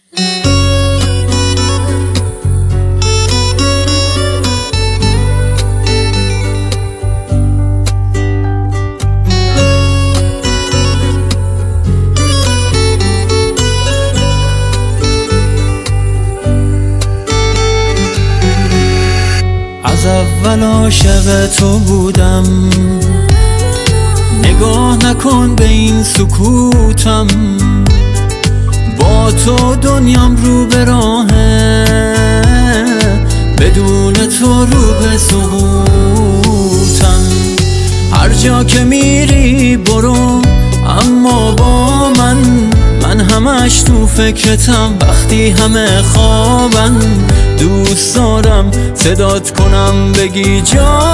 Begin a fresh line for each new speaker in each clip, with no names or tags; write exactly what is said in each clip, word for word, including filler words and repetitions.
از اول عاشق تو بودم، نگاه نکن به این سکوتم، با تو دنیام رو به راهه، بدون تو رو به سقوطم. هر جا که میری برو، اما با من من همش تو فکرتم. وقتی همه خوابن دوست دارم صدات کنم بگی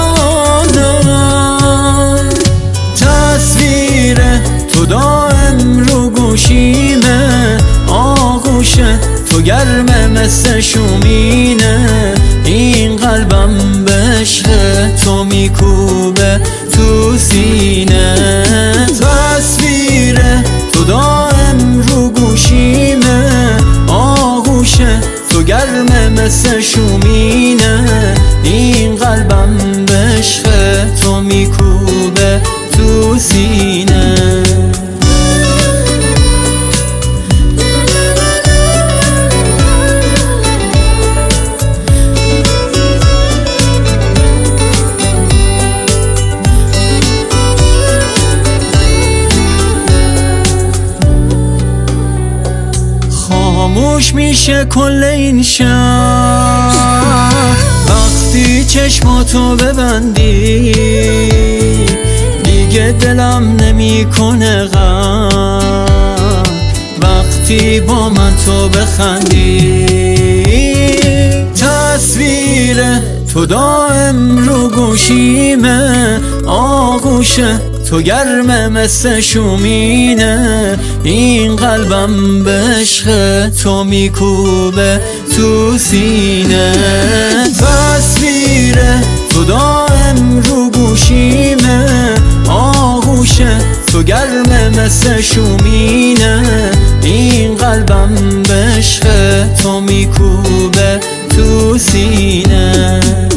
جانم. تصویر تو دائم رو گوشیمه، آغوشه تو گرمه مثل شومینه، این قلبم به عشق تو میکوبه تو سینه. تصویر تو دائم رو گوشیمه، آغوشه تو گرمه مثل شومینه، این قلبم به عشق تو میکوبه تو سینه. خاموش میشه کل این شهر وقتی چشماتو ببندی، دیگه دلم نمیکنه غم وقتی با من تو بخندی. تصویر تو دائم رو گوشیمه، آغوشه تو گرمه مثل شومینه، این قلبم به عشق تو میکوبه تو سینه. تصویر تو دائم رو گوشیمه، آغوشه تو گرمه مثل شومینه، این قلبم به عشق تو میکوبه تو سینه.